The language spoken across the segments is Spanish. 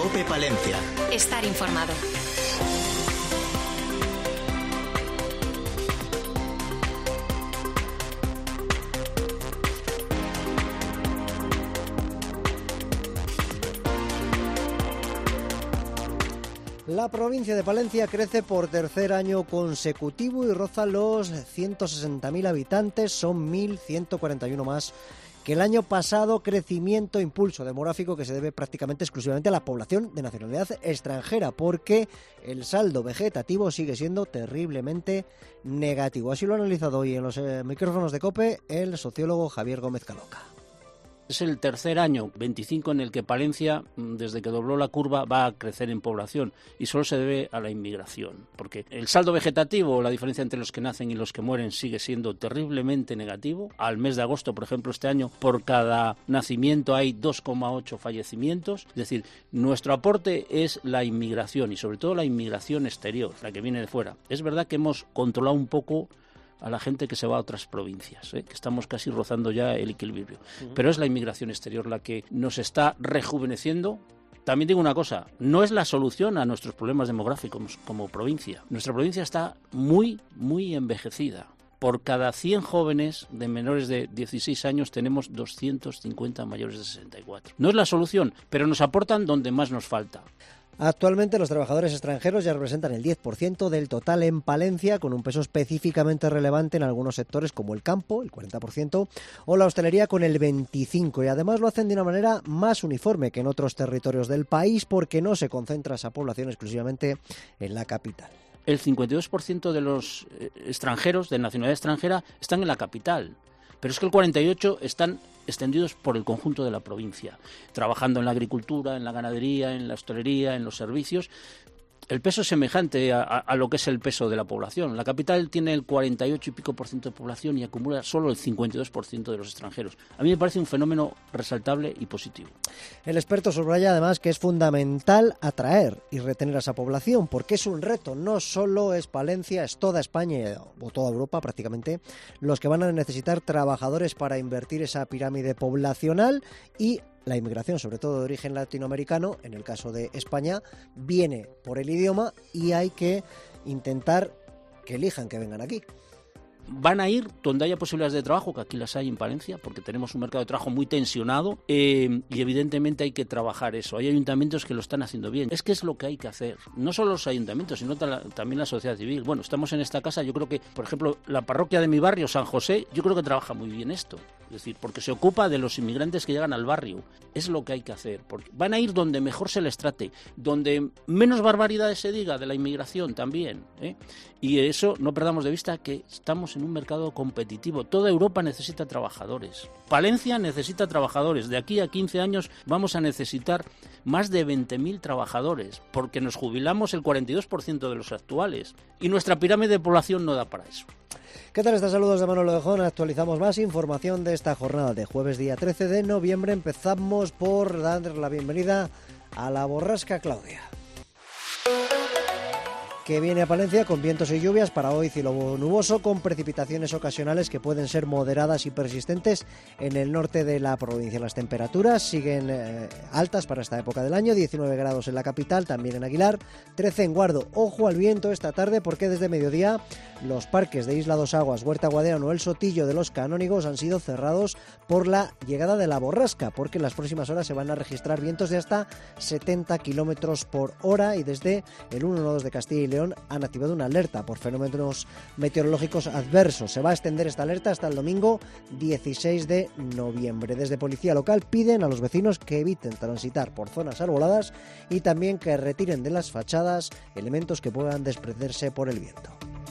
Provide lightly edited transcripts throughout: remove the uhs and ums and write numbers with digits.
COPE Palencia. Estar informado. La provincia de Palencia crece por tercer año consecutivo y roza los 160.000 habitantes, son 1.141 más que el año pasado. Crecimiento, impulso demográfico que se debe prácticamente exclusivamente a la población de nacionalidad extranjera, porque el saldo vegetativo sigue siendo terriblemente negativo. Así lo ha analizado hoy en los micrófonos de COPE el sociólogo Javier Gómez Caloca. Es el tercer año, 25, en el que Palencia, desde que dobló la curva, va a crecer en población, y solo se debe a la inmigración, porque el saldo vegetativo, la diferencia entre los que nacen y los que mueren, sigue siendo terriblemente negativo. Al mes de agosto, por ejemplo, este año, por cada nacimiento hay 2,8 fallecimientos. Es decir, nuestro aporte es la inmigración, y sobre todo la inmigración exterior, la que viene de fuera. Es verdad que hemos controlado un poco a la gente que se va a otras provincias, que estamos casi rozando ya el equilibrio. Pero es la inmigración exterior la que nos está rejuveneciendo. También digo una cosa, no es la solución a nuestros problemas demográficos como provincia. Nuestra provincia está muy, muy envejecida. Por cada 100 jóvenes de menores de 16 años tenemos 250 mayores de 64. No es la solución, pero nos aportan donde más nos falta. Actualmente los trabajadores extranjeros ya representan el 10% del total en Palencia, con un peso específicamente relevante en algunos sectores como el campo, el 40%, o la hostelería con el 25%. Y además lo hacen de una manera más uniforme que en otros territorios del país, porque no se concentra esa población exclusivamente en la capital. El 52% de los extranjeros de nacionalidad extranjera están en la capital, pero es que el 48% están extendidos por el conjunto de la provincia, trabajando en la agricultura, en la ganadería, en la hostelería, en los servicios. El peso es semejante a lo que es el peso de la población. La capital tiene el 48 y pico % de población y acumula solo el 52% de los extranjeros. A mí me parece un fenómeno resaltable y positivo. El experto subraya además que es fundamental atraer y retener a esa población, porque es un reto. No solo es Palencia, es toda España o toda Europa prácticamente los que van a necesitar trabajadores para invertir esa pirámide poblacional, y la inmigración, sobre todo de origen latinoamericano, en el caso de España, viene por el idioma y hay que intentar que elijan que vengan aquí. Van a ir donde haya posibilidades de trabajo, que aquí las hay en Palencia, porque tenemos un mercado de trabajo muy tensionado, y evidentemente hay que trabajar eso. Hay ayuntamientos que lo están haciendo bien. Es que es lo que hay que hacer. No solo los ayuntamientos, sino también la sociedad civil. Bueno, estamos en esta casa, yo creo que, por ejemplo, la parroquia de mi barrio, San José, yo creo que trabaja muy bien esto. Es decir, porque se ocupa de los inmigrantes que llegan al barrio. Es lo que hay que hacer. Porque van a ir donde mejor se les trate, donde menos barbaridades se diga de la inmigración también, Y eso, no perdamos de vista que estamos en un mercado competitivo. Toda Europa necesita trabajadores. Palencia necesita trabajadores. De aquí a 15 años vamos a necesitar más de 20.000 trabajadores, porque nos jubilamos el 42% de los actuales. Y nuestra pirámide de población no da para eso. ¿Qué tal están? Saludos de Manolo Lejón. Actualizamos más información de esta jornada de jueves día 13 de noviembre. Empezamos por dar la bienvenida a la borrasca Claudia, que viene a Palencia con vientos y lluvias. Para hoy cielo nuboso con precipitaciones ocasionales que pueden ser moderadas y persistentes en el norte de la provincia. Las temperaturas siguen altas para esta época del año, 19 grados en la capital, también en Aguilar, 13 en Guardo. Ojo al viento esta tarde, porque desde mediodía los parques de Isla Dos Aguas, Huerta Guadiana o el Sotillo de los Canónigos han sido cerrados por la llegada de la borrasca, porque en las próximas horas se van a registrar vientos de hasta 70 kilómetros por hora, y desde el 112 de Castilla y León han activado una alerta por fenómenos meteorológicos adversos. Se va a extender esta alerta hasta el domingo 16 de noviembre. Desde Policía Local piden a los vecinos que eviten transitar por zonas arboladas y también que retiren de las fachadas elementos que puedan desprenderse por el viento.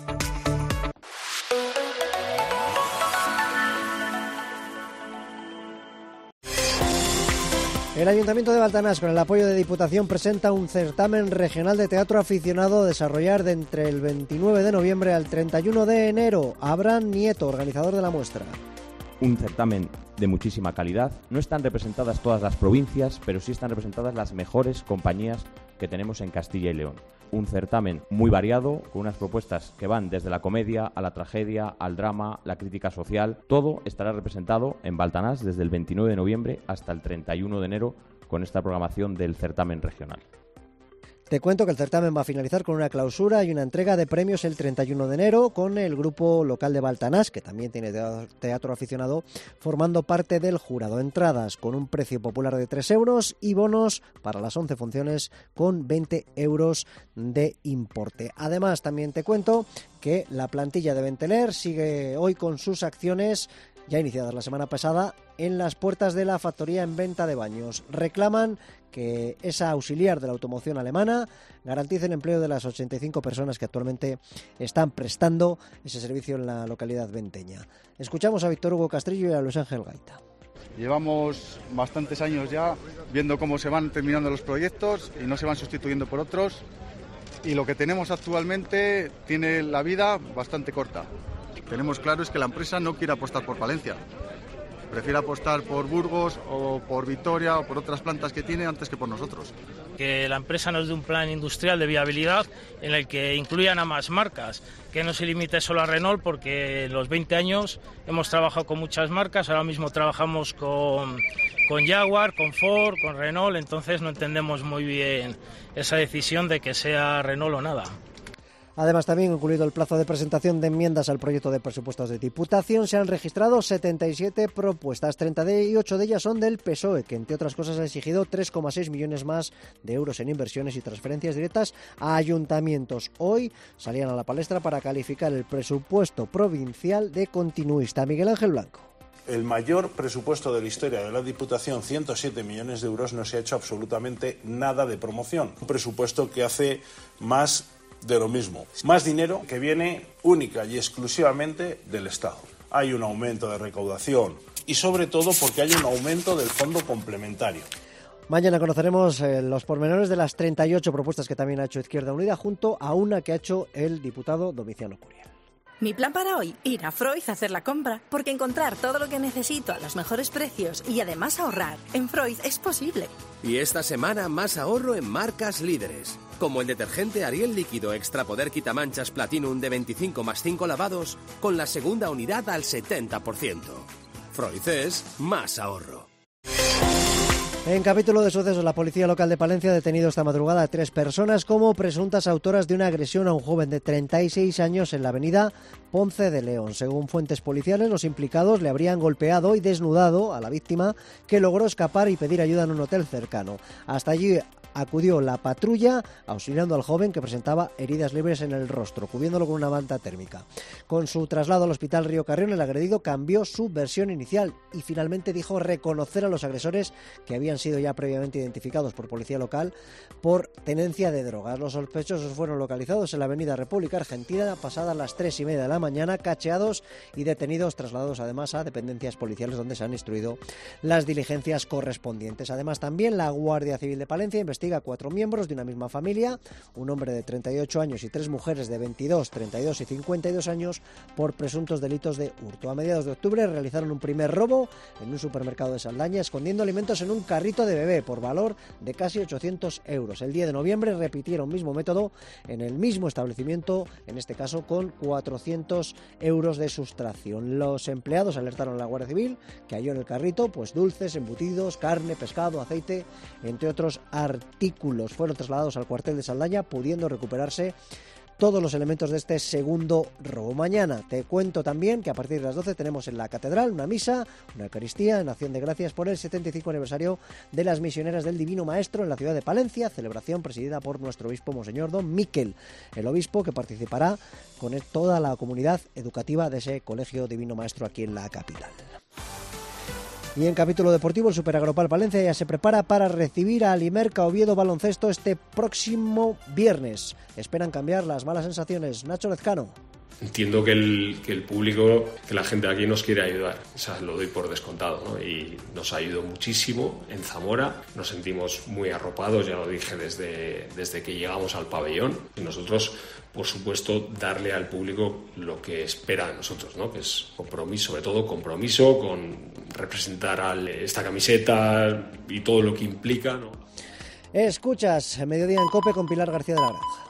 El Ayuntamiento de Baltanás, con el apoyo de Diputación, presenta un certamen regional de teatro aficionado a desarrollar de entre el 29 de noviembre al 31 de enero. Abraham Nieto, organizador de la muestra. Un certamen de muchísima calidad. No están representadas todas las provincias, pero sí están representadas las mejores compañías que tenemos en Castilla y León. Un certamen muy variado, con unas propuestas que van desde la comedia a la tragedia, al drama, la crítica social. Todo estará representado en Baltanás desde el 29 de noviembre hasta el 31 de enero, con esta programación del certamen regional. Te cuento que el certamen va a finalizar con una clausura y una entrega de premios el 31 de enero con el grupo local de Baltanás, que también tiene teatro aficionado, formando parte del jurado. Entradas con un precio popular de 3 euros y bonos para las 11 funciones con 20 euros de importe. Además, también te cuento que la plantilla de Benteler sigue hoy con sus acciones ya iniciadas la semana pasada en las puertas de la factoría en venta de baños. Reclaman que esa auxiliar de la automoción alemana garantice el empleo de las 85 personas que actualmente están prestando ese servicio en la localidad venteña. Escuchamos a Víctor Hugo Castrillo y a Luis Ángel Gaita. Llevamos bastantes años ya viendo cómo se van terminando los proyectos y no se van sustituyendo por otros, y lo que tenemos actualmente tiene la vida bastante corta. Tenemos claro es que la empresa no quiere apostar por Palencia. Prefiere apostar por Burgos o por Vitoria o por otras plantas que tiene antes que por nosotros. Que la empresa nos dé un plan industrial de viabilidad en el que incluyan a más marcas, que no se limite solo a Renault, porque en los 20 años hemos trabajado con muchas marcas, ahora mismo trabajamos con Jaguar, con Ford, con Renault, entonces no entendemos muy bien esa decisión de que sea Renault o nada. Además, también concluido el plazo de presentación de enmiendas al proyecto de presupuestos de Diputación, se han registrado 77 propuestas, 38 de ellas son del PSOE, que entre otras cosas ha exigido 3,6 millones más de euros en inversiones y transferencias directas a ayuntamientos. Hoy salían a la palestra para calificar el presupuesto provincial de continuista. Miguel Ángel Blanco. El mayor presupuesto de la historia de la Diputación, 107 millones de euros, no se ha hecho absolutamente nada de promoción. Un presupuesto que hace más de lo mismo. Más dinero que viene única y exclusivamente del Estado. Hay un aumento de recaudación y sobre todo porque hay un aumento del fondo complementario. Mañana conoceremos los pormenores de las 38 propuestas que también ha hecho Izquierda Unida, junto a una que ha hecho el diputado Domiciano Curiel. Mi plan para hoy, ir a Freud a hacer la compra, porque encontrar todo lo que necesito a los mejores precios y además ahorrar en Freud es posible. Y esta semana más ahorro en marcas líderes, como el detergente Ariel líquido Extra Poder Quitamanchas Platinum de 25 más 5 lavados, con la segunda unidad al 70%. Freud es más ahorro. En capítulo de sucesos, la policía local de Palencia ha detenido esta madrugada a 3 personas como presuntas autoras de una agresión a un joven de 36 años en la avenida Ponce de León. Según fuentes policiales, los implicados le habrían golpeado y desnudado a la víctima, que logró escapar y pedir ayuda en un hotel cercano. Hasta allí acudió la patrulla auxiliando al joven, que presentaba heridas leves en el rostro, cubriéndolo con una manta térmica. Con su traslado al hospital Río Carrión, el agredido cambió su versión inicial y finalmente dijo reconocer a los agresores, que habían sido ya previamente identificados por policía local por tenencia de drogas. Los sospechosos fueron localizados en la avenida República Argentina pasadas las 3:30 de la mañana, cacheados y detenidos, trasladados además a dependencias policiales donde se han instruido las diligencias correspondientes. Además, también la Guardia Civil de Palencia investiga a 4 miembros de una misma familia, un hombre de 38 años y 3 mujeres de 22, 32 y 52 años por presuntos delitos de hurto. A mediados de octubre realizaron un primer robo en un supermercado de Saldaña, escondiendo alimentos en un carrito de bebé por valor de casi 800 euros. El 10 de noviembre repitieron mismo método en el mismo establecimiento, en este caso con 400 euros de sustracción. Los empleados alertaron a la Guardia Civil, que halló en el carrito pues dulces, embutidos, carne, pescado, aceite, entre otros artículos. Fueron trasladados al cuartel de Saldaña, pudiendo recuperarse todos los elementos de este segundo robo. Mañana te cuento también que a partir de las 12 tenemos en la catedral una misa, una Eucaristía en acción de gracias por el 75 aniversario de las misioneras del Divino Maestro en la ciudad de Palencia, celebración presidida por nuestro obispo Monseñor Don Miquel, el obispo que participará con toda la comunidad educativa de ese colegio Divino Maestro aquí en la capital. Y en capítulo deportivo, el Super Agropal Palencia ya se prepara para recibir a Alimerca Oviedo Baloncesto este próximo viernes. Esperan cambiar las malas sensaciones. Nacho Lezcano. Entiendo que el público, que la gente aquí nos quiere ayudar, o sea, lo doy por descontado, ¿no? Y nos ayudó muchísimo en Zamora, nos sentimos muy arropados, ya lo dije desde que llegamos al pabellón, y nosotros, por supuesto, darle al público lo que espera de nosotros, ¿no? Que es compromiso, sobre todo compromiso con representar esta camiseta y todo lo que implica, ¿no? Escuchas Mediodía en COPE con Pilar García de la Granja.